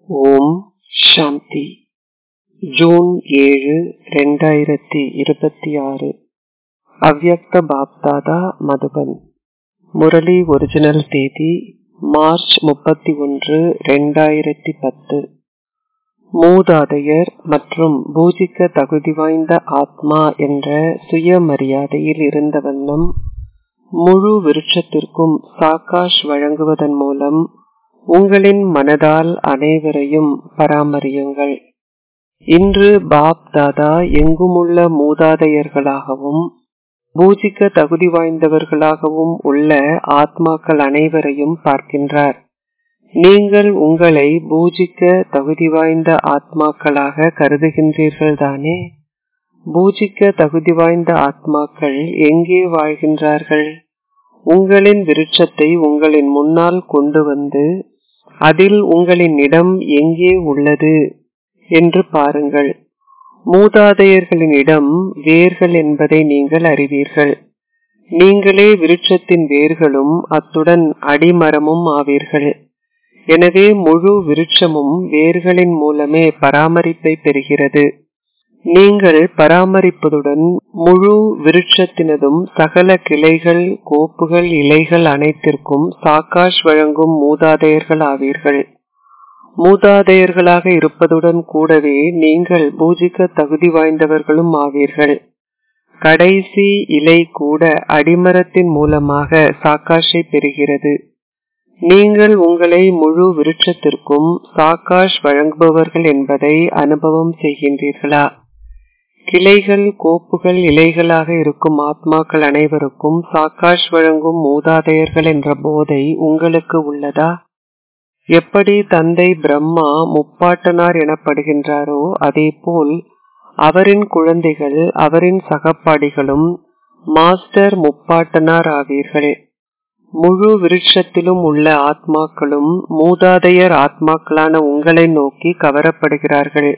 ஓம் சாந்தி. June 7, 2026. Avyakt BapDada, Madhuban. Murli original தேதி March 31, 2010. மூதாதையர் மற்றும் பூஜிக்க தகுதி வாய்ந்த ஆத்மா என்ற சுயமரியாதையில் இருந்த வண்ணம் முழு விருட்சத்திற்கும் சாகாஷ் வழங்குவதன் மூலம் உங்களின் மனதால் அனைவரையும் பராமரியுங்கள். இன்று பாப் தாதா எங்குமுள்ள மூதாதையர்களாகவும் பூஜிக்க தகுதி வாய்ந்தவர்களாகவும் உள்ள ஆத்மாக்கள் அனைவரையும் பார்க்கின்றார். நீங்கள் உங்களை பூஜிக்க தகுதி வாய்ந்த ஆத்மாக்களாக கருதுகின்றீர்கள் தானே? பூஜிக்க தகுதி வாய்ந்த ஆத்மாக்கள் எங்கே வாழ்கின்றார்கள்? உங்களின் விருட்சத்தை உங்களின் முன்னால் கொண்டு வந்து அதில் உங்களின் இடம் எங்கே உள்ளது என்று பாருங்கள். மூதாதையர்களின் இடம் வேர்கள் என்பதை நீங்கள் அறிவீர்கள். நீங்களே விருட்சத்தின் வேர்களும் அத்துடன் அடிமரமும் ஆவீர்கள். எனவே முழு விருட்சமும் வேர்களின் மூலமே பராமரிப்பை பெறுகிறது. நீங்கள் பராமரிப்பதுடன் முழு விருட்சத்தினதும் சகல கிளைகள், கோப்புகள், இலைகள் அனைத்திற்கும் சாகாஷ் வழங்கும் மூதாதையர்கள் ஆவீர்கள். மூதாதையர்களாக இருப்பதுடன் கூடவே நீங்கள் பூஜிக்க தகுதி வாய்ந்தவர்களும் ஆவீர்கள். கடைசி இலை கூட அடிமரத்தின் மூலமாக சாகாஷை பெறுகிறது. நீங்கள் உங்களை முழு விருட்சத்திற்கும் சாகாஷ் வழங்குபவர்கள் என்பதை அனுபவம் செய்கின்றீர்களா? கிளைகள், கோப்புகள், இலைகளாக இருக்கும் ஆத்மாக்கள் அனைவருக்கும் சாகாஷ் வழங்கும் மூதாதையர்கள் என்ற போதை உங்களுக்கு உள்ளதா? எப்படி தந்தை பிரம்மா முப்பாட்டனார் எனப்படுகின்றாரோ அதே போல் அவரின் குழந்தைகள், அவரின் சகப்பாடிகளும் மாஸ்டர் முப்பாட்டனார் ஆவீர்கள். முழு விருட்சத்திலும் உள்ள ஆத்மாக்களும் மூதாதையர் ஆத்மாக்களான உங்களை நோக்கி கவரப்படுகிறார்கள்.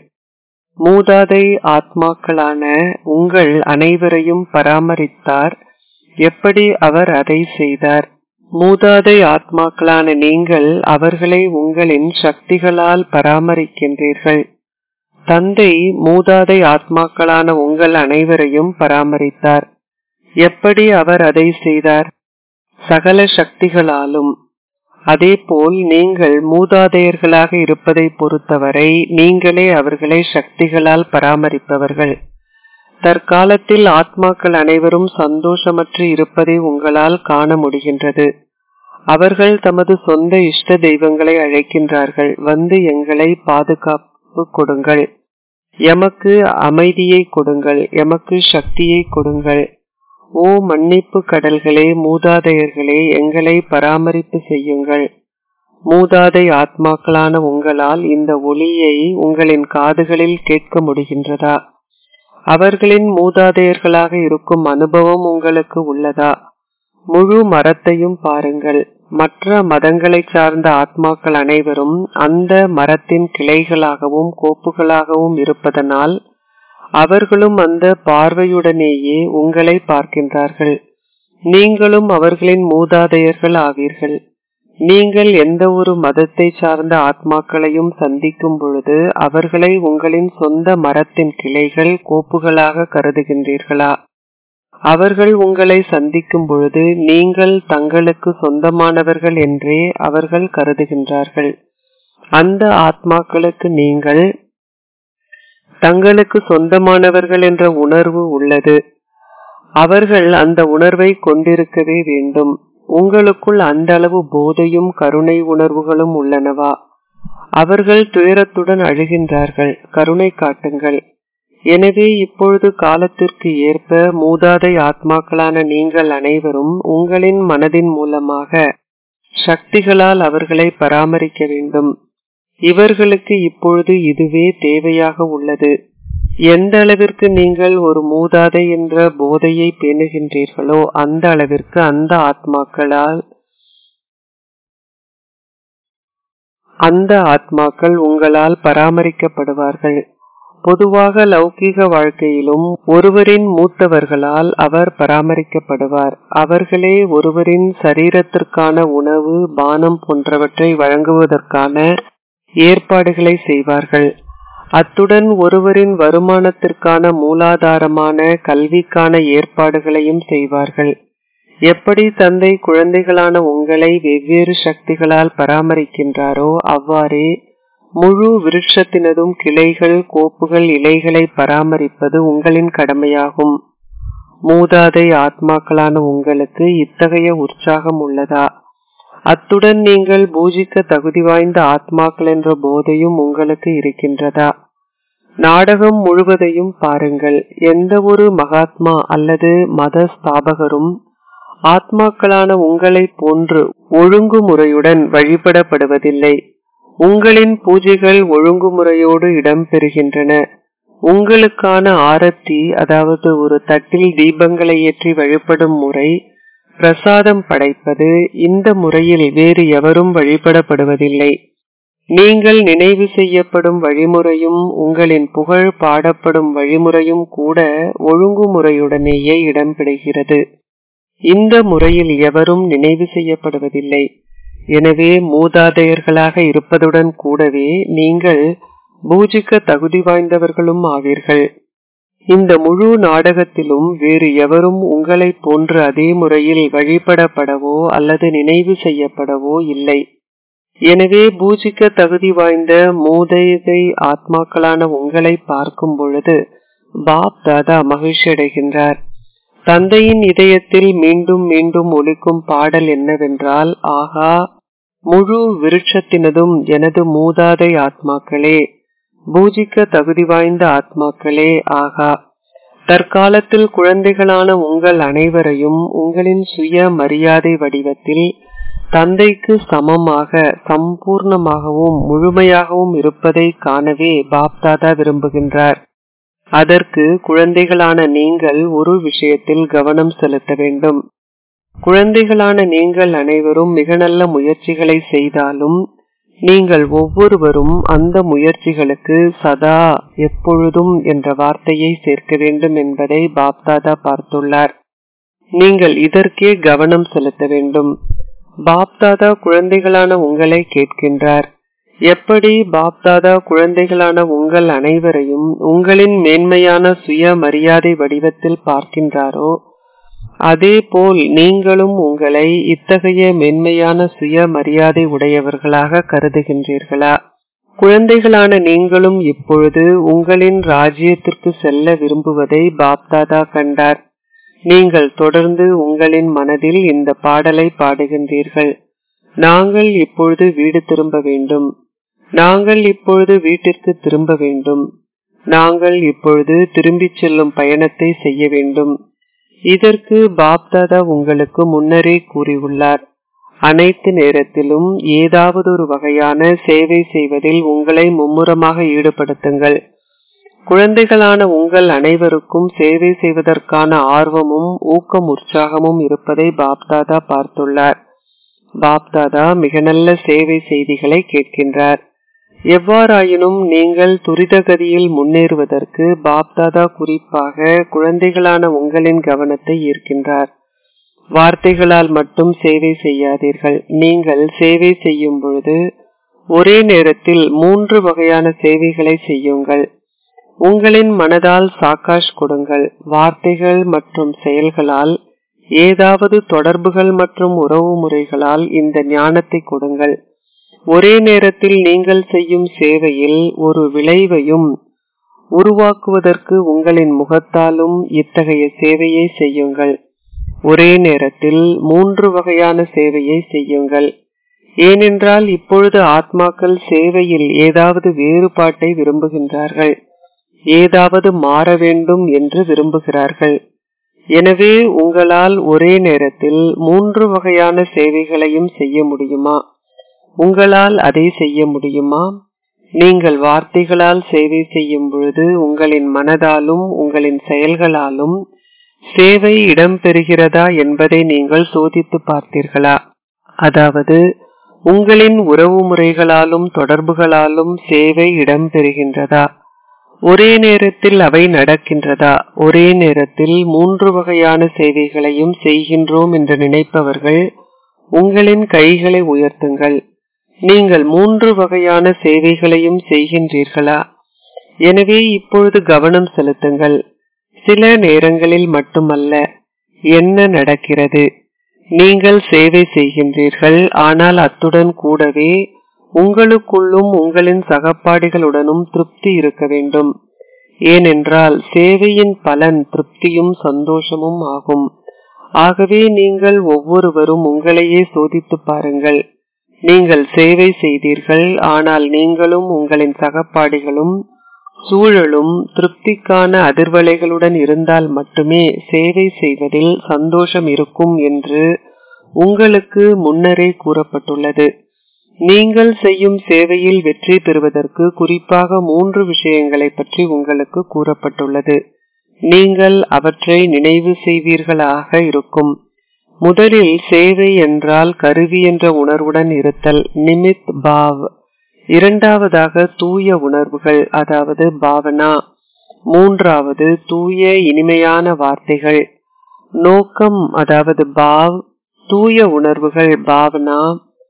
மூதாதை ஆத்மாக்களான உங்கள் அனைவரையும் பராமரித்தார். எப்படி அவர் அதை செய்தார்? மூதாதை ஆத்மாக்களான நீங்கள் அவர்களை உங்களின் சக்திகளால் பராமரிக்கின்றீர்கள். தந்தை மூதாதை ஆத்மாக்களான உங்கள் அனைவரையும் பராமரித்தார். எப்படி அவர் அதை செய்தார்? சகல சக்திகளாலும். அதேபோல் நீங்கள் மூதாதையர்களாக இருப்பதை பொறுத்தவரை நீங்களே அவர்களை சக்திகளால் பராமரிப்பவர்கள். தற்காலத்தில் ஆத்மாக்கள் அனைவரும் சந்தோஷமற்று இருப்பதை உங்களால் காண முடிகின்றது. அவர்கள் தமது சொந்த இஷ்ட தெய்வங்களை அழைக்கின்றார்கள். வந்து எங்களை பாதுகாப்பு கொடுங்கள், எமக்கு அமைதியை கொடுங்கள், எமக்கு சக்தியை கொடுங்கள். ஓ மன்னிப்பு கடல்களே, மூதாதையர்களே, எங்களை பராமரிப்பு செய்யுங்கள். மூதாதை ஆத்மாக்களான உங்களால் இந்த ஒளியை உங்களின் காதுகளில் கேட்க முடிகின்றதா? அவர்களின் மூதாதையர்களாக இருக்கும் அனுபவம் உங்களுக்கு உள்ளதா? முழு மரத்தையும் பாருங்கள். மற்ற மதங்களை சார்ந்த ஆத்மாக்கள் அனைவரும் அந்த மரத்தின் கிளைகளாகவும் கோப்புகளாகவும் இருப்பதனால் அவர்களும் அந்த பார்வையுடனேயே உங்களை பார்க்கின்றார்கள். நீங்களும் அவர்களின் மூதாதையர்கள் ஆவீர்கள். நீங்கள் எந்த ஒரு மதத்தை சார்ந்த ஆத்மாக்களையும் சந்திக்கும் பொழுது அவர்களை உங்களின் சொந்த மரத்தின் கிளைகள், கோப்புகளாக கருதுகின்றீர்களா? அவர்கள் உங்களை சந்திக்கும் பொழுது நீங்கள் தங்களுக்கு சொந்தமானவர்கள் என்றே அவர்கள் கருதுகின்றார்கள். அந்த ஆத்மாக்களுக்கு நீங்கள் தங்களுக்கு சொந்தமானவர்கள் என்ற உணர்வு உள்ளது. அவர்கள் அந்த உணர்வை கொண்டிருக்கவே வேண்டும். உங்களுக்குள் அந்த அளவு போதையும் கருணை உணர்வுகளும் உள்ளனவா? அவர்கள் துயரத்துடன் அழுகின்றார்கள். கருணை காட்டுங்கள். எனவே இப்பொழுது காலத்திற்கு ஏற்ப மூதாதை ஆத்மாக்களான நீங்கள் அனைவரும் உங்களின் மனதின் மூலமாக சக்திகளால் அவர்களை பராமரிக்க வேண்டும். இவர்களுக்கு இப்பொழுது இதுவே தேவையாக உள்ளது. எந்த அளவிற்கு நீங்கள் ஒரு மூதாதை என்ற போதையை பேணுகின்றீர்களோ அந்த அளவிற்கு அந்த ஆத்மாக்கள் உங்களால் பராமரிக்கப்படுவார்கள். பொதுவாக லௌகீக வாழ்க்கையிலும் ஒருவரின் மூத்தவர்களால் அவர் பராமரிக்கப்படுவார். அவர்களே ஒருவரின் சரீரத்திற்கான உணவு, பானம் போன்றவற்றை வழங்குவதற்கான ஏற்பாடுகளை செய்வார்கள். அத்துடன் ஒருவரின் வருமானத்திற்கான மூலாதாரமான கல்விக்கான ஏற்பாடுகளையும் செய்வார்கள். எப்படி தந்தை குழந்தைகளான உங்களை வெவ்வேறு சக்திகளால் பராமரிக்கின்றாரோ அவ்வாறே முழு விருட்சத்தினதும் கிளைகள், கோப்புகள், இலைகளை பராமரிப்பது உங்களின் கடமையாகும். மூதாதை ஆத்மாக்களான உங்களுக்கு இத்தகைய உற்சாகம் உள்ளதா? அத்துடன் நீங்கள் பூஜிக்க தகுதி வாய்ந்த ஆத்மாக்கள் என்ற போதையும் உங்களுக்கு இருக்கின்றதா? நாடகம் முழுவதையும் பாருங்கள். எந்த ஒரு மகாத்மா அல்லது மத ஸ்தாபகரும் ஆத்மாக்களான உங்களை போன்று ஒழுங்குமுறையுடன் வழிபடப்படுவதில்லை. உங்களின் பூஜைகள் ஒழுங்குமுறையோடு இடம்பெறுகின்றன. உங்களுக்கான ஆரத்தி, அதாவது ஒரு தட்டில் தீபங்களை ஏற்றி வழிபடும் முறை, பிரசாதம் படைப்பது, இந்த முறையில் வேறு எவரும் வழிபடப்படுவதில்லை. நீங்கள் நினைவு செய்யப்படும் வழிமுறையும் உங்களின் புகழ் பாடப்படும் வழிமுறையும் கூட ஒழுங்குமுறையுடனேயே இடம்பெறுகிறது. இந்த முறையில் எவரும் நினைவு செய்யப்படுவதில்லை. எனவே மூதாதையர்களாக இருப்பதுடன் கூடவே நீங்கள் பூஜிக்க தகுதி வாய்ந்தவர்களும் ஆவீர்கள். இந்த முழு நாடகத்திலும் வேறு எவரும் உங்களை போன்று அதே முறையில் வழிபடப்படவோ அல்லது நினைவு செய்யப்படவோ இல்லை. எனவே பூஜிக்க தகுதி வாய்ந்த மூதாதை ஆத்மாக்களான உங்களை பார்க்கும் பொழுது பாப் தாதா மகிழ்ச்சி அடைகின்றார். தந்தையின் இதயத்தில் மீண்டும் மீண்டும் ஒலிக்கும் பாடல் என்னவென்றால், ஆகா, முழு விருட்சத்தினதும் எனது மூதாதை ஆத்மாக்களே, பூஜிக்க தகுதி வாய்ந்த ஆத்மாக்களே, ஆகா. தற்காலத்தில் குழந்தைகளான உங்கள் அனைவரையும் உங்களின் சுய மரியாதை வடிவத்தில் தந்தைக்கு சமமாக, சம்பூர்ணமாகவும் முழுமையாகவும் இருப்பதை காணவே பாப்தாதா விரும்புகின்றார். அதற்கு குழந்தைகளான நீங்கள் ஒரு விஷயத்தில் கவனம் செலுத்த வேண்டும். குழந்தைகளான நீங்கள் அனைவரும் மிக நல்ல முயற்சிகளை செய்தாலும் நீங்கள் ஒவ்வொருவரும் அந்த முயற்சிகளுக்கு சதா, எப்பொழுதும் என்ற வார்த்தையை சேர்க்க வேண்டும் என்பதை பாப்தாதா பார்த்துள்ளார். நீங்கள் இதற்கே கவனம் செலுத்த வேண்டும். பாப்தாதா குழந்தைகளான உங்களை கேட்கின்றார். எப்படி பாப்தாதா குழந்தைகளான உங்கள் அனைவரையும் உங்களின் மேன்மையான சுய மரியாதை வடிவத்தில் பார்க்கின்றாரோ அதே போல் நீங்களும் உங்களை இத்தகைய மென்மையான சுய மரியாதை உடையவர்களாக கருதுகின்றீர்களா? குழந்தைகளான நீங்களும் இப்பொழுது உங்களின் ராஜ்யத்திற்கு செல்ல விரும்புவதை பாப்தாதா கண்டார். நீங்கள் தொடர்ந்து உங்களின் மனதில் இந்த பாடலை பாடுகின்றீர்கள். நாங்கள் இப்பொழுது வீடு திரும்ப வேண்டும், நாங்கள் இப்பொழுது வீட்டிற்கு திரும்ப வேண்டும், நாங்கள் இப்பொழுது திரும்பிச் செல்லும் பயணத்தை செய்ய வேண்டும். இதற்கு பாப்தாதா உங்களுக்கு முன்னரே கூறியுள்ளார். அனைத்து நேரத்திலும் ஏதாவது ஒரு வகையான சேவை செய்வதில் உங்களை மும்முரமாக ஈடுபடுத்துங்கள். குழந்தைகளான உங்கள் அனைவருக்கும் சேவை செய்வதற்கான ஆர்வமும் ஊக்கம் உற்சாகமும் இருப்பதை பாப்தாதா பார்த்துள்ளார். பாப்தாதா மிக நல்ல சேவை செய்திகளை கேட்கின்றார். எவ்வாறாயினும் நீங்கள் துரிதகதியில் முன்னேறுவதற்கு பாப்தாதா குறிப்பாக குழந்தைகளான உங்களின் கவனத்தை ஈர்க்கின்றார். வார்த்தைகளால் மட்டும் சேவை செய்யாதீர்கள். நீங்கள் சேவை செய்யும் பொழுது ஒரே நேரத்தில் 3 வகையான சேவைகளை செய்யுங்கள். உங்களின் மனதால் சாக்காஷ் கொடுங்கள். வார்த்தைகள் மற்றும் செயல்களால், ஏதாவது தொடர்புகள் மற்றும் உறவு முறைகளால் இந்த ஞானத்தை கொடுங்கள். ஒரே நேரத்தில் நீங்கள் செய்யும் சேவையில் ஒரு விளைவையும் உருவாக்குவதற்கு உங்களின் முகத்தாலும் இத்தகைய சேவையை செய்யுங்கள். ஒரே நேரத்தில் 3 வகையான சேவையை செய்யுங்கள். ஏனென்றால் இப்பொழுது ஆத்மாக்கள் சேவையில் ஏதாவது வேறுபாட்டை விரும்புகின்றார்கள், ஏதாவது மாற வேண்டும் என்று விரும்புகிறார்கள். எனவே உங்களால் ஒரே நேரத்தில் 3 வகையான சேவைகளையும் செய்ய முடியுமா? உங்களால் அதை செய்ய முடியுமா? நீங்கள் வார்த்தைகளால் சேவை செய்யும் பொழுது உங்களின் மனதாலும் உங்களின் செயல்களாலும் சேவை இடம்பெறுகிறதா என்பதை நீங்கள் சோதித்து பார்த்தீர்களா? அதாவது உங்களின் உறவு முறைகளாலும் தொடர்புகளாலும் சேவை இடம்பெறுகின்றதா? ஒரே நேரத்தில் அவை நடக்கின்றதா? ஒரே நேரத்தில் 3 வகையான சேவைகளையும் செய்கின்றோம் என்று நினைப்பவர்கள் உங்களின் கைகளை உயர்த்துங்கள். நீங்கள் 3 வகையான சேவைகளையும் செய்கின்றீர்களா? எனவே இப்பொழுது கவனம் செலுத்துங்கள். சில நேரங்களில் மட்டுமல்ல, என்ன நடக்கிறது? நீங்கள் சேவை செய்கின்றீர்கள், ஆனால் அத்துடன் கூடவே உங்களுக்குள்ளும் உங்களின் சகப்பாடிகளுடனும் திருப்தி இருக்க வேண்டும். ஏனென்றால் சேவையின் பலன் திருப்தியும் சந்தோஷமும் ஆகும். ஆகவே நீங்கள் ஒவ்வொருவரும் உங்களையே சோதித்து பாருங்கள். நீங்கள் சேவை செய்தீர்கள், ஆனால் நீங்களும் உங்களின் சகப்பாடிகளும் சூழலும் திருப்திக்கான அதிர்வலைகளுடன் இருந்தால் மட்டுமே சேவை செய்வதில் சந்தோஷம் இருக்கும் என்று உங்களுக்கு முன்னரே கூறப்பட்டுள்ளது. நீங்கள் செய்யும் சேவையில் வெற்றி பெறுவதற்கு குறிப்பாக 3 விஷயங்களை பற்றி உங்களுக்கு கூறப்பட்டுள்ளது. நீங்கள் அவற்றை நினைவு செய்வீர்களாக இருக்கும். முதலில் சேவை என்றால் கருவி என்ற உணர்வுடன் இருத்தல், நிமித் பாவ். இரண்டாவதாக தூய உணர்வுகள், அதாவது பாவனா. மூன்றாவது தூய இனிமையான வார்த்தைகள், நோக்கம், அதாவது பாவ். தூய உணர்வுகள் பாவனா,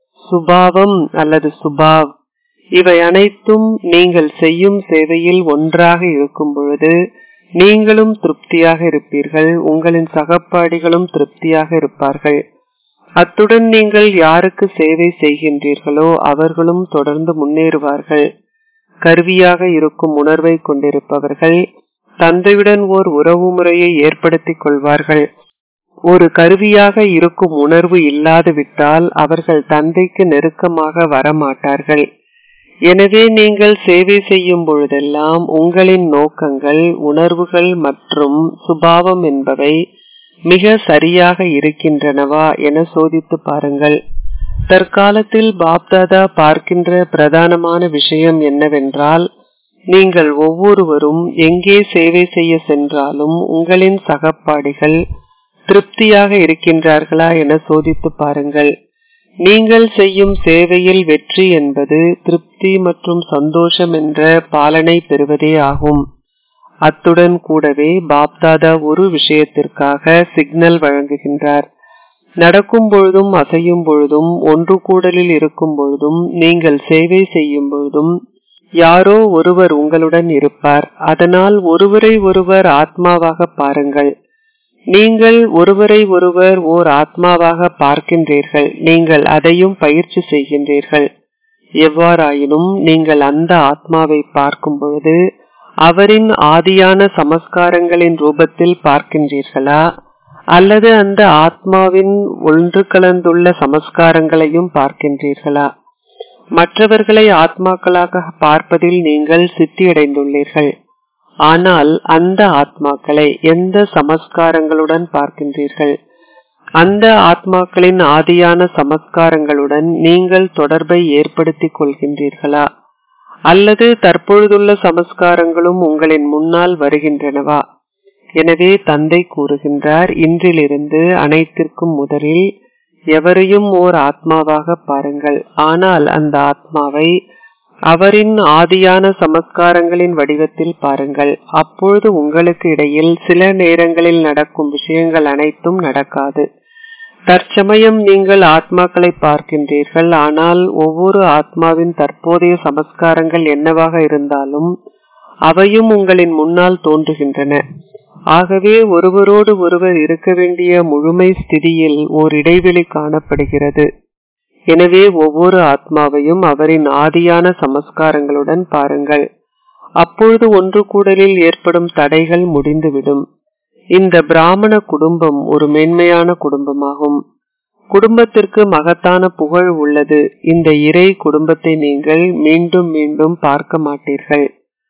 சுபாவம் அல்லது சுபாவ். இவை அனைத்தும் நீங்கள் செய்யும் சேவையில் ஒன்றாக இருக்கும் பொழுது நீங்களும் திருப்தியாக இருப்பீர்கள், உங்களின் சகப்பாடிகளும் திருப்தியாக இருப்பார்கள். அத்துடன் நீங்கள் யாருக்கு சேவை செய்கின்றீர்களோ அவர்களும் தொடர்ந்து முன்னேறுவார்கள். கருவியாக இருக்கும் உணர்வை கொண்டிருப்பவர்கள் தந்தையுடன் ஓர் உறவு முறையை ஏற்படுத்திக் கொள்வார்கள். ஒரு கருவியாக இருக்கும் உணர்வு இல்லாது விட்டால் அவர்கள் தந்தைக்கு நெருக்கமாக வரமாட்டார்கள். எனவே நீங்கள் சேவை செய்யும் பொழுதெல்லாம் உங்களின் நோக்கங்கள், உணர்வுகள் மற்றும் சுபாவம் என்பவை மிக சரியாக இருக்கின்றனவா என சோதித்து பாருங்கள். தற்காலத்தில் பாப்தாதா பார்க்கின்ற பிரதானமான விஷயம் என்னவென்றால், நீங்கள் ஒவ்வொருவரும் எங்கே சேவை செய்ய சென்றாலும் உங்களின் சகப்பாடிகள் திருப்தியாக இருக்கின்றார்களா என சோதித்து பாருங்கள். நீங்கள் செய்யும் சேவையில் வெற்றி என்பது திருப்தி மற்றும் சந்தோஷம் என்ற பாலனை பெறுவதே ஆகும். அத்துடன் கூடவே பாப்தாதா ஒரு விஷயத்திற்காக சிக்னல் வழங்குகின்றார். நடக்கும் பொழுதும் அசையும் பொழுதும் ஒன்று கூடலில் இருக்கும் பொழுதும் நீங்கள் சேவை செய்யும் பொழுதும் யாரோ ஒருவர் உங்களுடன் இருப்பார். அதனால் ஒருவரை ஒருவர் ஆத்மாவாக பாருங்கள். நீங்கள் ஒருவரை ஒருவர் ஓர் ஆத்மாவாக பார்க்கின்றீர்கள். நீங்கள் அதையும் பயிற்சி செய்கின்றீர்கள். எவ்வாறாயினும் நீங்கள் அந்த ஆத்மாவை பார்க்கும் பொழுது அவரின் ஆதியான சமஸ்காரங்களின் ரூபத்தில் பார்க்கின்றீர்களா, அல்லது அந்த ஆத்மாவின் ஒன்று கலந்துள்ள சமஸ்காரங்களையும் பார்க்கின்றீர்களா? மற்றவர்களை ஆத்மாக்களாக பார்ப்பதில் நீங்கள் சித்தியடைந்துள்ளீர்கள். ஆனால் அந்த ஆத்மாக்களை எந்த சமஸ்காரங்களுடன் பார்க்கின்றீர்கள்? அந்த ஆத்மாக்களின் ஆதியான சமஸ்காரங்களுடன் நீங்கள் தொடர்பை ஏற்படுத்திக் கொள்கின்றீர்களா, அல்லது தற்பொழுதுள்ள சமஸ்காரங்களும் உங்களின் முன்னால் வருகின்றனவா? எனவே தந்தை கூறுகின்றார், இன்றிலிருந்து அனைத்திற்கும் முதலில் எவரையும் ஓர் ஆத்மாவாக பாருங்கள். ஆனால் அந்த ஆத்மாவை அவரின் ஆதியான சமஸ்காரங்களின் வடிவத்தில் பாருங்கள். அப்பொழுது உங்களுக்கு இடையில் சில நேரங்களில் நடக்கும் விஷயங்கள் அனைத்தும் நடக்காது. தற்சமயம் நீங்கள் ஆத்மாக்களை பார்க்கின்றீர்கள். ஆனால் ஒவ்வொரு ஆத்மாவின் தற்போதைய சமஸ்காரங்கள் என்னவாக இருந்தாலும் அவையும் உங்களின் முன்னால் தோன்றுகின்றன. ஆகவே ஒருவரோடு ஒருவர் இருக்க வேண்டிய முழுமை ஸ்திதியில் ஓர் இடைவெளி காணப்படுகிறது. எனவே ஒவ்வொரு ஆத்மாவையும் அவரின் ஆதியான சமஸ்காரங்களுடன் பாருங்கள். அப்பொழுது ஒன்று கூடலில் ஏற்படும் தடைகள் முடிந்துவிடும். இந்த பிராமண குடும்பம் ஒரு மேன்மையான குடும்பமாகும். குடும்பத்திற்கு மகத்தான புகழ் உள்ளது. இந்த இறை குடும்பத்தை நீங்கள் மீண்டும் மீண்டும் பார்க்க மாட்டீர்கள்.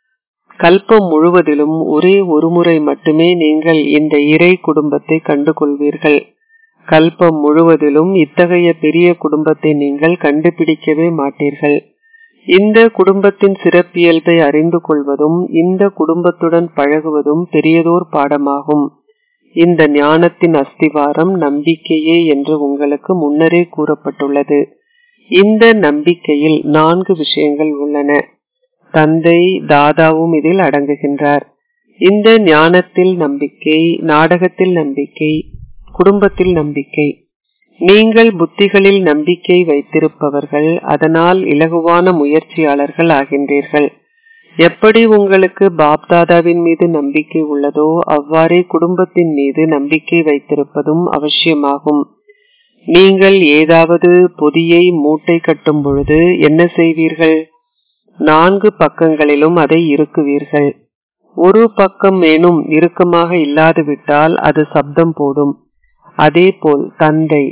கல்பம் முழுவதிலும் ஒரே ஒரு முறை மட்டுமே நீங்கள் இந்த இறை குடும்பத்தை கண்டு கொள்வீர்கள். கல்பம் முழுவதிலும் இத்தகைய பெரிய குடும்பத்தை நீங்கள் கண்டுபிடிக்கவே மாட்டீர்கள். இந்த குடும்பத்தின் சிறப்பியல்பை அறிந்து கொள்வதும் இந்த குடும்பத்துடன் பழகுவதும் பெரியதோர் பாடமாகும். இந்த ஞானத்தின் அஸ்திவாரம் நம்பிக்கையே என்று உங்களுக்கு முன்னரே கூறப்பட்டுள்ளது. இந்த நம்பிக்கையில் 4 விஷயங்கள் உள்ளன. தந்தை தாதாவும் இதில் அடங்குகின்றார். இந்த ஞானத்தில் நம்பிக்கை, நாடகத்தில் நம்பிக்கை, குடும்பத்தில் நம்பிக்கை. நீங்கள் புத்திகளில் நம்பிக்கை வைத்திருப்பவர்கள், அதனால் இலகுவான முயற்சியாளர்கள் ஆகின்றீர்கள். எப்படி உங்களுக்கு பாப்தாதாவின் மீது நம்பிக்கை உள்ளதோ அவ்வாறே குடும்பத்தின் மீது நம்பிக்கை வைத்திருப்பதும் அவசியமாகும். நீங்கள் ஏதாவது பொதியை மூட்டை கட்டும் பொழுது என்ன செய்வீர்கள்? 4 பக்கங்களிலும் அதை இறுக்குவீர்கள். ஒரு பக்கம் மேலும் இறுக்கமாக இல்லாது விட்டால் அது சப்தம் போடும். அதேபோல் தந்தை,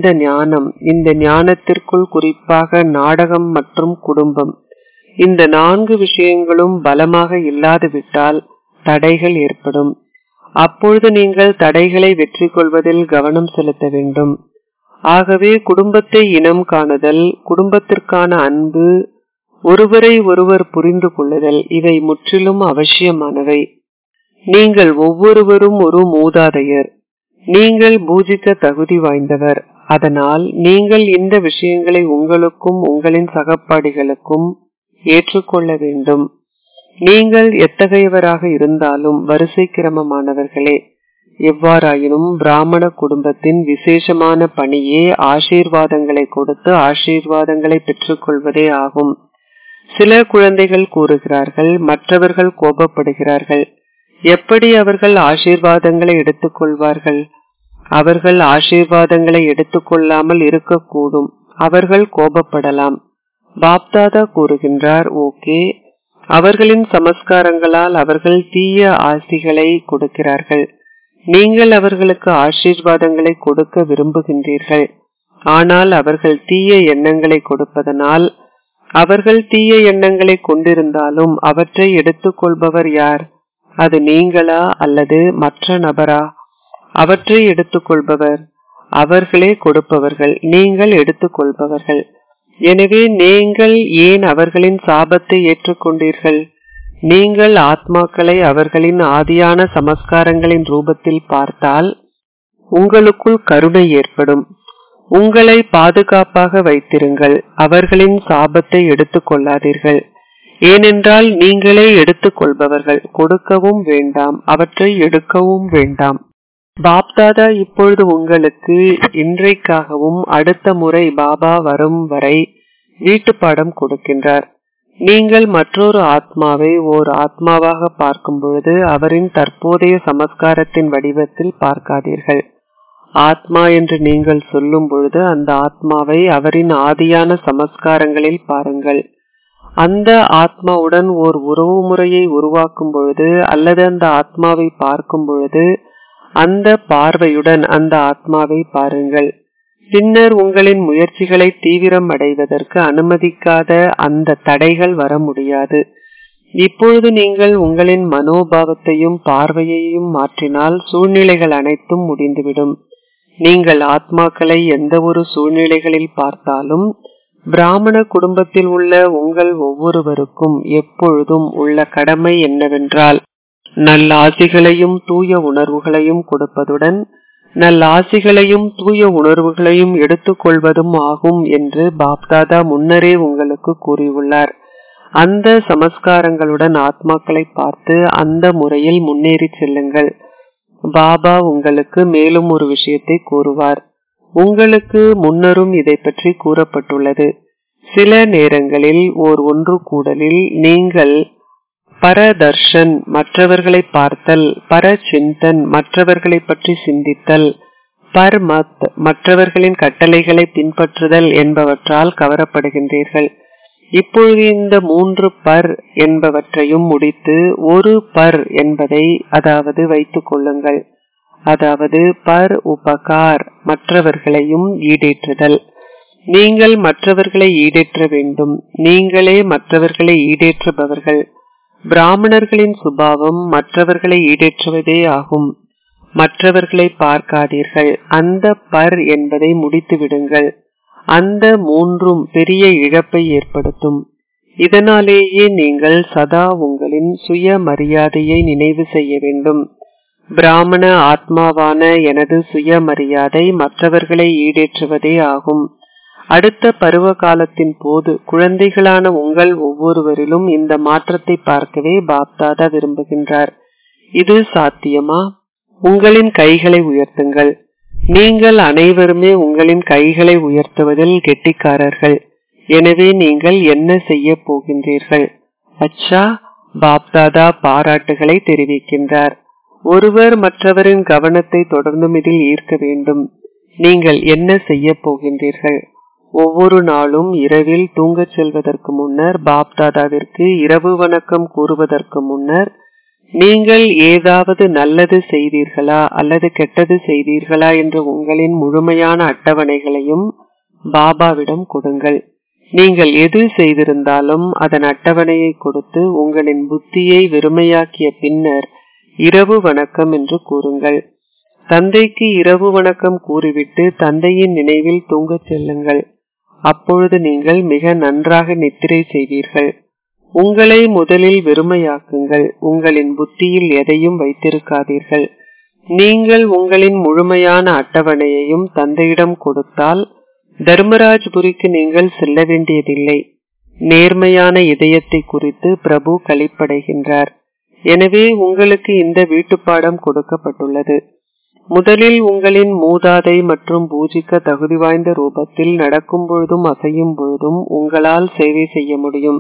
இந்த ஞானத்திற்குள் குறிப்பாக நாடகம் மற்றும் குடும்பம், இந்த 4 விஷயங்களும் பலமாக இல்லாது விட்டால் தடைகள் ஏற்படும். அப்பொழுது நீங்கள் தடைகளை வெற்றி கொள்வதில் கவனம் செலுத்த வேண்டும். ஆகவே குடும்பத்தை இனம் காணுதல், குடும்பத்திற்கான அன்பு, ஒருவரை ஒருவர் புரிந்து கொள்ளுதல், இவை முற்றிலும் அவசியமானவை. நீங்கள் ஒவ்வொருவரும் ஒரு மூதாதையர். நீங்கள் பூஜிக்க தகுதி வாய்ந்தவர். அதனால் நீங்கள் இந்த விஷயங்களை உங்களுக்கும் உங்களின் சகப்பாடிகளுக்கும் ஏற்றுக்கொள்ள வேண்டும். நீங்கள் எத்தகையவராக இருந்தாலும் வரிசை கிரமமானவர்களே. எவ்வாறாயினும் பிராமண குடும்பத்தின் விசேஷமான பணியே ஆசீர்வாதங்களை கொடுத்து ஆசீர்வாதங்களை பெற்றுக்கொள்வதே ஆகும். சில குழந்தைகள் கூறுகிறார்கள், மற்றவர்கள் கோபப்படுகிறார்கள். எப்படி அவர்கள் ஆசீர்வாதங்களை எடுத்துக்கொள்வார்கள்? அவர்கள் ஆசீர்வாதங்களை எடுத்துக்கொள்ளாமல் இருக்கக்கூடும். அவர்கள் கோபப்படலாம். பாப்தாதா கூறுகின்றார், ஓகே, அவர்களின் சமஸ்காரங்களால் அவர்கள் தீய ஆசிகளை கொடுக்கிறார்கள். நீங்கள் அவர்களுக்கு ஆசீர்வாதங்களை கொடுக்க விரும்புகின்றீர்கள். ஆனால் அவர்கள் தீய எண்ணங்களை கொடுப்பதனால், அவர்கள் தீய எண்ணங்களை கொண்டிருந்தாலும் அவற்றை எடுத்துக்கொள்பவர் யார்? அது நீங்களா அல்லது மற்ற நபரா? அவற்றை எடுத்துக்கொள்பவர் அவர்களே, கொடுப்பவர்கள் நீங்கள் எடுத்துக்கொள்பவர்கள். எனவே நீங்கள் ஏன் அவர்களின் சாபத்தை ஏற்றுக்கொண்டீர்கள்? நீங்கள் ஆத்மாக்களை அவர்களின் ஆதியான சமஸ்காரங்களின் ரூபத்தில் பார்த்தால் உங்களுக்குள் கருணை ஏற்படும். உங்களை பாதுகாப்பாக வைத்திருங்கள். அவர்களின் சாபத்தை எடுத்துக் கொள்ளாதீர்கள். ஏனென்றால் நீங்களே எடுத்துக்கொள்பவர்கள். கொடுக்கவும் வேண்டாம், அவற்றை எடுக்கவும் வேண்டாம். பாப்தாதா இப்பொழுது உங்களுக்கு இன்றைக்காகவும் அடுத்த முறை பாபா வரும் வரை வீட்டு பாடம் கொடுக்கின்றார். நீங்கள் மற்றொரு ஆத்மாவை ஓர் ஆத்மாவாக பார்க்கும் பொழுது அவரின் தற்போதைய சமஸ்காரத்தின் வடிவத்தில் பார்க்காதீர்கள். ஆத்மா என்று நீங்கள் சொல்லும் பொழுது அந்த ஆத்மாவை அவரின் ஆதியான சமஸ்காரங்களில் பாருங்கள். அந்த ஆத்மாவுடன் ஓர் உறவு முறையை உருவாக்கும் பொழுது அல்லது அந்த ஆத்மாவை பார்க்கும் பொழுது அந்த பார்வையுடன் அந்த ஆத்மாவை பாருங்கள். பின்னர் உங்களின் முயற்சிகளை தீவிரம் அடைவதற்கு அனுமதிக்காத அந்த தடைகள் வர முடியாது. இப்பொழுது நீங்கள் உங்களின் மனோபாவத்தையும் பார்வையையும் மாற்றினால் சூழ்நிலைகள் அனைத்தும் முடிந்துவிடும். நீங்கள் ஆத்மாக்களை எந்த ஒரு சூழ்நிலைகளில் பார்த்தாலும் பிராமண குடும்பத்தில் உள்ள உங்கள் ஒவ்வொருவருக்கும் எப்பொழுதும் உள்ள கடமை என்னவென்றால் நல்லாசிகளையும் தூய உணர்வுகளையும் கொடுப்பதுடன் நல்லாசிகளையும் தூய உணர்வுகளையும் எடுத்துக்கொள்வதும் ஆகும் என்று பாப்தாதா முன்னரே உங்களுக்கு கூறியுள்ளார். அந்த சமஸ்காரங்களுடன் ஆத்மாக்களை பார்த்து அந்த முறையில் முன்னேறி செல்லுங்கள். பாபா உங்களுக்கு மேலும் ஒரு விஷயத்தை கூறுவார். உங்களுக்கு முன்னரும் இதை பற்றி கூறப்பட்டுள்ளது. சில நேரங்களில் ஓர் ஒன்று கூடலில் நீங்கள் பரதர்ஷன் மற்றவர்களை பார்த்தல், பரசிந்தன் மற்றவர்களை பற்றி சிந்தித்தல், பர்மத் மற்றவர்களின் கட்டளைகளை பின்பற்றுதல் என்பவற்றால் கவரப்படுகின்றீர்கள். இப்பொழுது இந்த 3 பர் என்பவற்றையும் முடித்து ஒரு பர் என்பதை அதாவது வைத்துக் கொள்ளுங்கள். அதாவது பர் உபகார் மற்றவர்களையும் ஈடேற்றுதல். நீங்கள் மற்றவர்களை ஈடேற்ற வேண்டும். நீங்களே மற்றவர்களை ஈடேற்றுபவர்கள். பிராமணர்களின் சுபாவம் மற்றவர்களை ஈடேற்றுவதே ஆகும். மற்றவர்களை பார்க்காதீர்கள். அந்த பர் என்பதை முடித்து விடுங்கள். அந்த 3ம் பெரிய இழப்பை ஏற்படுத்தும். இதனாலேயே நீங்கள் சதா உங்களின் சுய மரியாதையை நினைவு செய்ய வேண்டும். பிராமண ஆத்மாவான எனது சுய மரியாதை மற்றவர்களை ஈடேற்றுவதே ஆகும். அடுத்த பருவ காலத்தின் போது குழந்தைகளான உங்கள் ஒவ்வொருவரிலும் இந்த மாற்றத்தை பார்க்கவே பாப்தாதா விரும்புகின்றார். இது சாத்தியமா? உங்களின் கைகளை உயர்த்துங்கள். நீங்கள் அனைவருமே உங்களின் கைகளை உயர்த்துவதில் கெட்டிக்காரர்கள். எனவே நீங்கள் என்ன செய்ய போகின்றீர்கள்? அச்சா, பாப்தாதா பாராட்டுகளை தெரிவிக்கின்றார். ஒருவர் மற்றவரின் கவனத்தை தொடர்ந்தும் இதில் ஈர்க்க வேண்டும். நீங்கள் என்ன செய்ய போகின்றீர்கள்? ஒவ்வொரு நாளும் இரவில் தூங்கச் செல்வதற்கு முன்னர், பாப்தாதாவிற்கு இரவு வணக்கம் கூறுவதற்கு முன்னர், நீங்கள் ஏதாவது நல்லது செய்தீர்களா அல்லது கெட்டது செய்தீர்களா என்ற உங்களின் முழுமையான அட்டவணைகளையும் பாபாவிடம் கொடுங்கள். நீங்கள் எது செய்திருந்தாலும் அதன் அட்டவணையை கொடுத்து உங்களின் புத்தியை வெறுமையாக்கிய பின்னர் இரவு வணக்கம் என்று கூறுங்கள். தந்தைக்கு இரவு வணக்கம் கூறிவிட்டு தந்தையின் நினைவில் தூங்கச் செல்லுங்கள். அப்பொழுது நீங்கள் மிக நன்றாக நித்திரை செய்வீர்கள். உங்களை முதலில் வெறுமையாக்குங்கள். உங்களின் புத்தியில் எதையும் வைத்திருக்காதீர்கள். நீங்கள் உங்களின் முழுமையான அட்டவணையையும் தந்தையிடம் கொடுத்தால் தர்மராஜ்புரிக்கு நீங்கள் செல்ல வேண்டியதில்லை. நேர்மையான இதயத்தை குறித்து பிரபு களிப்படைகின்றார். எனவே உங்களுக்கு இந்த வீட்டுப்பாடம் கொடுக்கப்பட்டுள்ளது. முதலில் உங்களின் மூதாதை மற்றும் பூஜிக்க தகுதி வாய்ந்த ரூபத்தில் நடக்கும் பொழுதும் அசையும் பொழுதும் உங்களால் சேவை செய்ய முடியும்.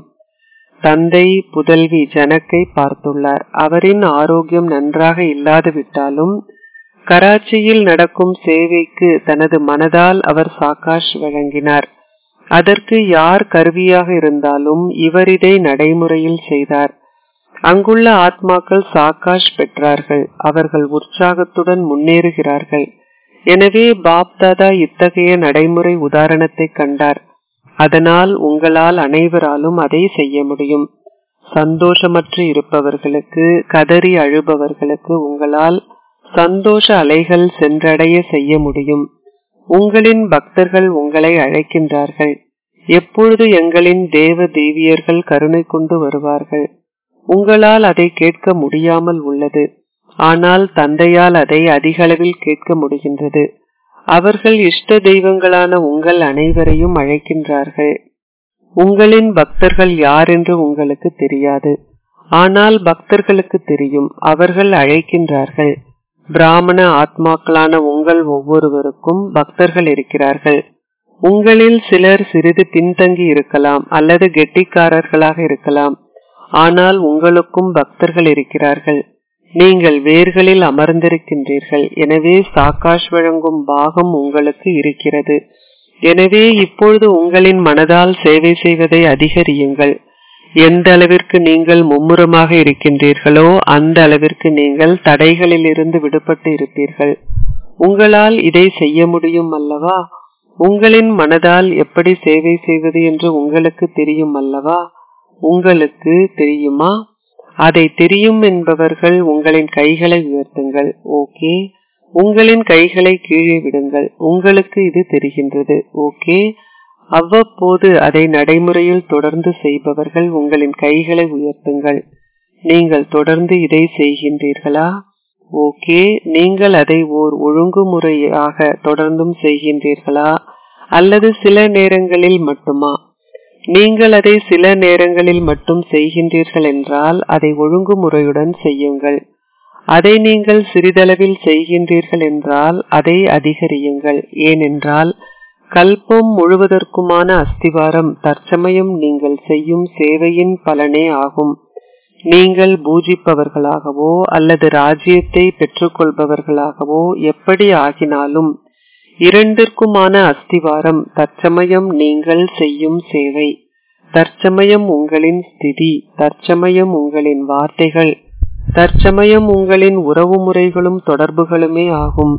தந்தை புதல்வி ஜனக்கை பார்த்துள்ளார். அவரின் ஆரோக்கியம் நன்றாக இல்லாது விட்டாலும் கராச்சியில் நடக்கும் சேவைக்கு தனது மனதால் அவர் சாகாஷ் வழங்கினார். அதற்கு யார் கருவியாக இருந்தாலும் இவர் இதை நடைமுறையில் செய்தார். அங்குள்ள ஆத்மாக்கள் சாகாஷ் பெற்றார்கள். அவர்கள் உற்சாகத்துடன் முன்னேறுகிறார்கள். எனவே பாப்தாதா இத்தகைய நடைமுறை உதாரணத்தை கண்டார். அதனால் உங்களால் அனைவராலும் அதை செய்ய முடியும். சந்தோஷமற்று இருப்பவர்களுக்கு, கதறி அழுபவர்களுக்கு உங்களால் சந்தோஷ அலைகள் சென்றடைய செய்ய முடியும். உங்களின் பக்தர்கள் உங்களை அழைக்கின்றார்கள். எப்பொழுது எங்களின் தேவ தேவியர்கள் கருணை கொண்டு வருவார்கள்? உங்களால் அதை கேட்க முடியாமல் உள்ளது. ஆனால் தந்தையால் அதை அதிக அளவில் கேட்க முடிகின்றது. அவர்கள் இஷ்ட தெய்வங்களான உங்கள் அனைவரையும் அழைக்கின்றார்கள். உங்களின் பக்தர்கள் யார் என்று உங்களுக்கு தெரியாது. ஆனால் பக்தர்களுக்கு தெரியும். அவர்கள் அழைக்கின்றார்கள். பிராமண ஆத்மாக்களான உங்கள் ஒவ்வொருவருக்கும் பக்தர்கள் இருக்கிறார்கள். உங்களில் சிலர் சிறிது பின்தங்கி இருக்கலாம் அல்லது கெட்டிக்காரர்களாக இருக்கலாம். ஆனால் உங்களுக்கும் பக்தர்கள் இருக்கிறார்கள். நீங்கள் வேர்களில் அமர்ந்திருக்கின்றீர்கள். எனவே சாகாஷ் வழங்கும் பாகம் உங்களுக்கு இருக்கிறது. எனவே இப்பொழுது உங்களின் மனதால் சேவை செய்வதை அதிகரியுங்கள். எந்த அளவிற்கு நீங்கள் மும்முரமாக இருக்கின்றீர்களோ அந்த அளவிற்கு நீங்கள் தடைகளில் இருந்து விடுபட்டு இருப்பீர்கள். உங்களால் இதை செய்ய முடியும் அல்லவா? உங்களின் மனதால் எப்படி சேவை செய்வது என்று உங்களுக்கு தெரியும் அல்லவா? உங்களுக்கு தெரியுமா? அதை தெரியும் என்பவர்கள் உங்களின் கைகளை உயர்த்துங்கள். ஓகே, உங்களின் கைகளை கீழே விடுங்கள். உங்களுக்கு இது தெரிகின்றது. ஓகே, அவ்வப்போது அதை நடைமுறையில் தொடர்ந்து செய்பவர்கள் உங்களின் கைகளை உயர்த்துங்கள். நீங்கள் தொடர்ந்து இதை செய்கின்றீர்களா? ஓகே, நீங்கள் அதை ஓர் ஒழுங்குமுறையாக தொடர்ந்தும் செய்கின்றீர்களா அல்லது சில நேரங்களில் மட்டுமா? நீங்கள் அதை சில நேரங்களில் மட்டும் செய்கின்றீர்கள் என்றால் அதை ஒழுங்குமுறையுடன் செய்யுங்கள். அதை நீங்கள் சிறிதளவில் செய்கின்றீர்கள் என்றால் அதை அதிகரியுங்கள். ஏனென்றால் கல்பம் முழுவதற்குமான அஸ்திவாரம் தற்சமயம் நீங்கள் செய்யும் சேவையின் பலனே ஆகும். நீங்கள் பூஜிப்பவர்களாகவோ அல்லது ராஜ்யத்தை பெற்றுக்கொள்பவர்களாகவோ எப்படி ஆகினாலும் இரண்டிற்குமான அஸ்திவாரம் தற்சமயம் நீங்கள் செய்யும் சேவை, தற்சமயம் உங்களின் ஸ்திதி, தற்சமயம் உங்களின் வார்த்தைகள், தற்சமயம் உங்களின் உறவு முறைகளும் தொடர்புகளுமே ஆகும்.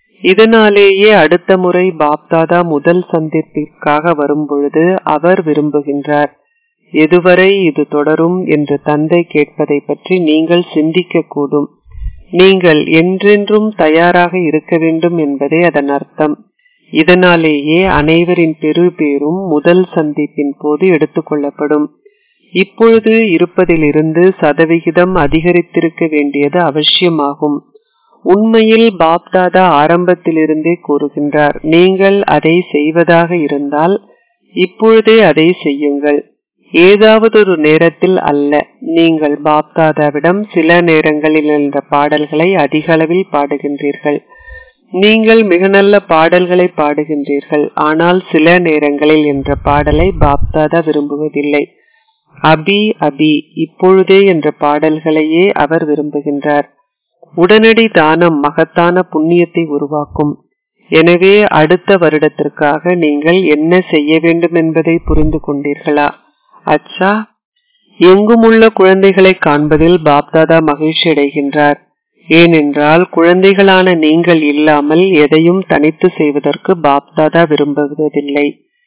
இதனாலேயே அடுத்த முறை பாப்தாதா முதல் சந்திப்பிற்காக வரும் பொழுது அவர் விரும்புகின்றார். எதுவரை இது தொடரும் என்று தந்தை கேட்பதை பற்றி நீங்கள் சிந்திக்க கூடும். நீங்கள் என்றென்றும் தயாராக இருக்க வேண்டும் என்பதே அதன் அர்த்தம். இதனாலேயே அனைவரின் பெரும் முதல் சந்திப்பின் போது எடுத்துக்கொள்ளப்படும். இப்பொழுது இருப்பதிலிருந்து சதவிகிதம் அதிகரித்திருக்க வேண்டியது அவசியமாகும். உண்மையில் பாப்தாதா ஆரம்பத்திலிருந்தே கூறுகின்றார், நீங்கள் அதை செய்வதாக இருந்தால் இப்பொழுதே அதை செய்யுங்கள். ஏதாவது ஒரு நேரத்தில் அல்ல. நீங்கள் பாப்தாதாவிடம் சில நேரங்களில் என்ற பாடல்களை அதிக அளவில் பாடுகின்றீர்கள். நீங்கள் மிக நல்ல பாடல்களை பாடுகின்றீர்கள், ஆனால் சில நேரங்களில் என்ற பாடலை பாப்தாதா விரும்புவதில்லை. அபி அபி இப்பொழுதே என்ற பாடல்களையே அவர் விரும்புகின்றார். உடனடி தானம் மகத்தான புண்ணியத்தை உருவாக்கும். எனவே அடுத்த வருடத்திற்காக நீங்கள் என்ன செய்ய வேண்டும் என்பதை புரிந்து கொண்டீர்களா? அச்சா, எங்குமுள்ள குழந்தைகளை காண்பதில் பாப்தாதா மகிழ்ச்சி அடைகின்றார். ஏனென்றால் குழந்தைகளான நீங்கள் இல்லாமல் எதையும் தனித்து செய்வதற்கு பாப்தாதா விரும்புவதில்லை.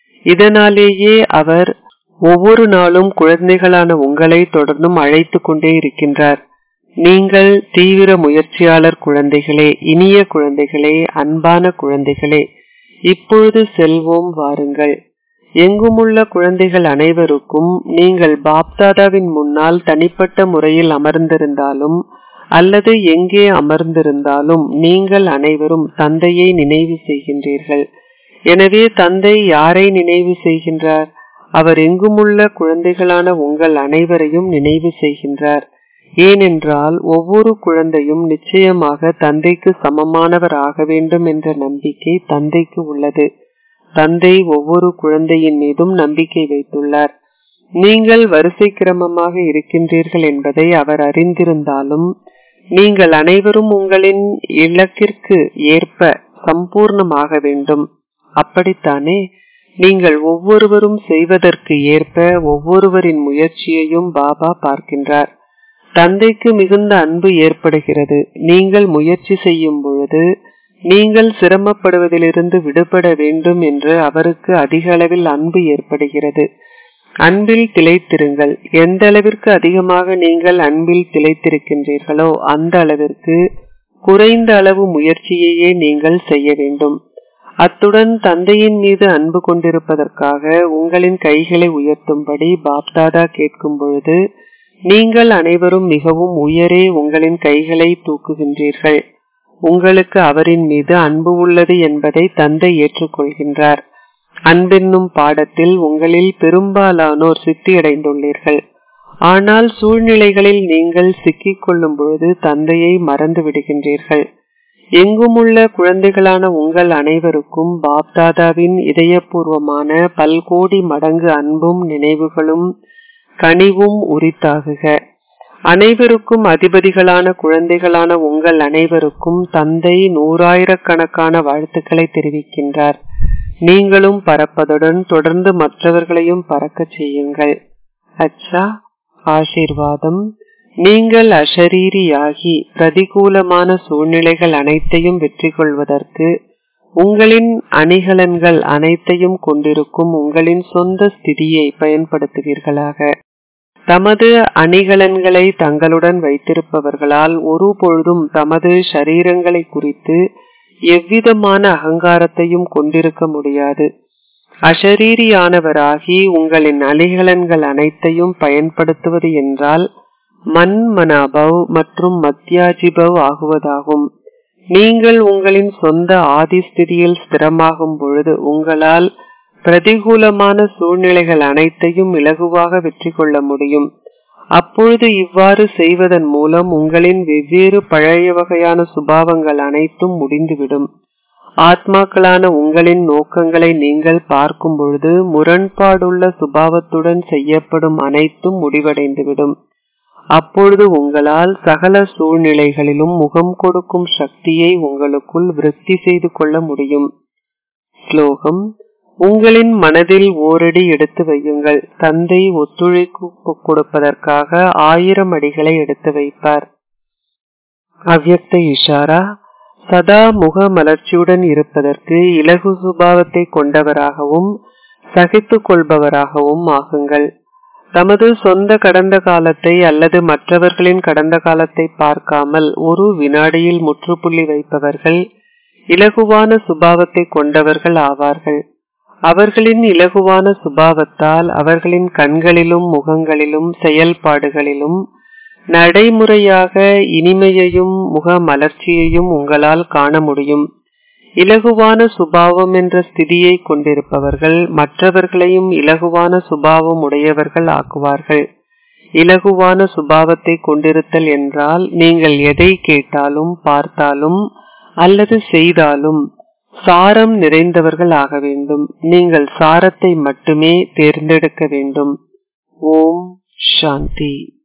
இதனாலேயே அவர் ஒவ்வொரு நாளும் குழந்தைகளான உங்களை தொடர்ந்தும் அழைத்து கொண்டே இருக்கின்றார். நீங்கள் தீவிர முயற்சியாளர் குழந்தைகளே, இனிய குழந்தைகளே, அன்பான குழந்தைகளே, இப்பொழுது செல்வோம் வாருங்கள். எங்குமுள்ள குழந்தைகள் அனைவருக்கும் நீங்கள் பாப்தாதாவின் முன்னால் தனிப்பட்ட முறையில் அமர்ந்திருந்தாலும் அல்லது எங்கே அமர்ந்திருந்தாலும் நீங்கள் அனைவரும் தந்தையை நினைவு செய்கின்றீர்கள். எனவே தந்தை யாரை நினைவு செய்கின்றார்? அவர் எங்குமுள்ள குழந்தைகளான உங்கள் அனைவரையும் நினைவு செய்கின்றார். ஏனென்றால் ஒவ்வொரு குழந்தையும் நிச்சயமாக தந்தைக்கு சமமானவர் ஆக வேண்டும் என்ற நம்பிக்கை தந்தைக்கு உள்ளது. தந்தை ஒவ்வொரு குழந்தையின் மீதும் நம்பிக்கை வைத்துள்ளார். நீங்கள் வரிசை கிரமமாக இருக்கின்றீர்கள் என்பதை அவர் அறிந்திருந்தாலும் நீங்கள் அனைவரும் உங்களின் இலக்கிற்கு ஏற்ப சம்பூர்ணமாக வேண்டும். அப்படித்தானே? நீங்கள் ஒவ்வொருவரும் செய்வதற்கு ஏற்ப ஒவ்வொருவரின் முயற்சியையும் பாபா பார்க்கின்றார். தந்தைக்கு மிகுந்த அன்பு ஏற்படுகிறது. நீங்கள் முயற்சி செய்யும் பொழுது நீங்கள் சிரமப்படுவதிலிருந்து விடுபட வேண்டும் என்று அவருக்கு அதிக அளவில் அன்பு ஏற்படுகிறது. அன்பில் திளைத்திருங்கள். எந்த அளவிற்கு அதிகமாக நீங்கள் அன்பில் திளைத்திருக்கின்றீர்களோ அந்த அளவிற்கு குறைந்த அளவு முயற்சியையே நீங்கள் செய்ய வேண்டும். அத்துடன் தந்தையின் மீது அன்பு கொண்டிருப்பதற்காக உங்களின் கைகளை உயர்த்தும்படி பாப்தாதா கேட்கும் பொழுது நீங்கள் அனைவரும் மிகவும் உயரே உங்களின் கைகளை தூக்குகின்றீர்கள். உங்களுக்கு அவரின் மீது அன்பு உள்ளது என்பதை தந்தை ஏற்றுக்கொள்கின்றார். அன்பென்னும் பாடத்தில் உங்களில் பெரும்பாலானோர் சித்தியடைந்துள்ளீர்கள். ஆனால் சூழ்நிலைகளில் நீங்கள் சிக்கிக் கொள்ளும் பொழுது தந்தையை மறந்து விடுகின்றீர்கள். எங்குமுள்ள குழந்தைகளான உங்கள் அனைவருக்கும் பாப்தாதாவின் இதயபூர்வமான பல்கோடி மடங்கு அன்பும் நினைவுகளும் கனிவும் உரித்தாகுக. அனைவருக்கும் அதிபதிகளான குழந்தைகளான உங்கள் அனைவருக்கும் தந்தை 100,000கணக்கான வாழ்த்துக்களை தெரிவிக்கின்றார். நீங்களும் பறப்பதுடன் தொடர்ந்து மற்றவர்களையும் பறக்க செய்யுங்கள். அச்சா, ஆசீர்வாதம். நீங்கள் அஷரீரியாகி பிரதிகூலமான சூழ்நிலைகள் அனைத்தையும் வெற்றி கொள்வதற்கு உங்களின் அணிகலன்கள் அனைத்தையும் கொண்டிருக்கும் உங்களின் சொந்த ஸ்திதியை பயன்படுத்துவீர்களாக. தமது அணிகலன்களை தங்களுடன் வைத்திருப்பவர்களால் ஒரு பொழுதும் தமது ஷரீரங்களை குறித்து எவ்விதமான அகங்காரத்தையும் கொண்டிருக்க முடியாது. அஷரீரியானவராகி உங்களின் அணிகலன்கள் அனைத்தையும் பயன்படுத்துவது என்றால் மன்மனாபவ் மற்றும் மத்யாஜிபவ் ஆகுவதாகும். நீங்கள் உங்களின் சொந்த ஆதிஸ்திதியில் ஸ்திரமாகும் பொழுது உங்களால் பிரதிகூலமான சூழ்நிலைகள் அனைத்தையும் இலகுவாக வெற்றி கொள்ள முடியும். அப்பொழுது இவ்வாறு செய்வதன் மூலம் உங்களின் வெவ்வேறு பழைய வகையான சுபாவங்கள் அனைத்தும் முடிந்துவிடும். ஆத்மாக்களான உங்களின் நோக்கங்களை நீங்கள் பார்க்கும் பொழுது முரண்பாடுள்ள சுபாவத்துடன் செய்யப்படும் அனைத்தும் முடிவடைந்துவிடும். அப்பொழுது உங்களால் சகல சூழ்நிலைகளிலும் முகம் கொடுக்கும் சக்தியை உங்களுக்குள் விருத்தி செய்து கொள்ள முடியும். ஸ்லோகம். உங்களின் மனதில் ஓரடி எடுத்து வையுங்கள். தந்தை ஒத்துழைப்பு கொடுப்பதற்காக 1000 அடிகளை எடுத்து வைப்பார். அவ்யக்த இஷாரா. சதா முக மலர்ச்சியுடன் இருப்பதற்கு இலகு சுபாவத்தை கொண்டவராகவும் சகித்துக் கொள்பவராகவும் ஆகுங்கள். தமது சொந்த கடந்த காலத்தை அல்லது மற்றவர்களின் கடந்த காலத்தை பார்க்காமல் ஒரு வினாடியில் முற்றுப்புள்ளி வைப்பவர்கள் இலகுவான சுபாவத்தை கொண்டவர்கள் ஆவார்கள். அவர்களின் இலகுவான சுபாவத்தால் அவர்களின் கண்களிலும் முகங்களிலும் செயல்பாடுகளிலும் நடைமுறையாக இனிமையையும் முக மலர்ச்சியையும் உங்களால் காண முடியும். இலகுவான சுபாவம் என்ற ஸ்திதியை கொண்டிருப்பவர்கள் மற்றவர்களையும் இலகுவான சுபாவம் உடையவர்கள் ஆக்குவார்கள். இலகுவான சுபாவத்தை கொண்டிருத்தல் என்றால் நீங்கள் எதை கேட்டாலும் பார்த்தாலும் அல்லது செய்தாலும் சாரம் நிறைந்தவர்கள் ஆக வேண்டும். நீங்கள் சாரத்தை மட்டுமே தேர்ந்தெடுக்க வேண்டும். ஓம் சாந்தி.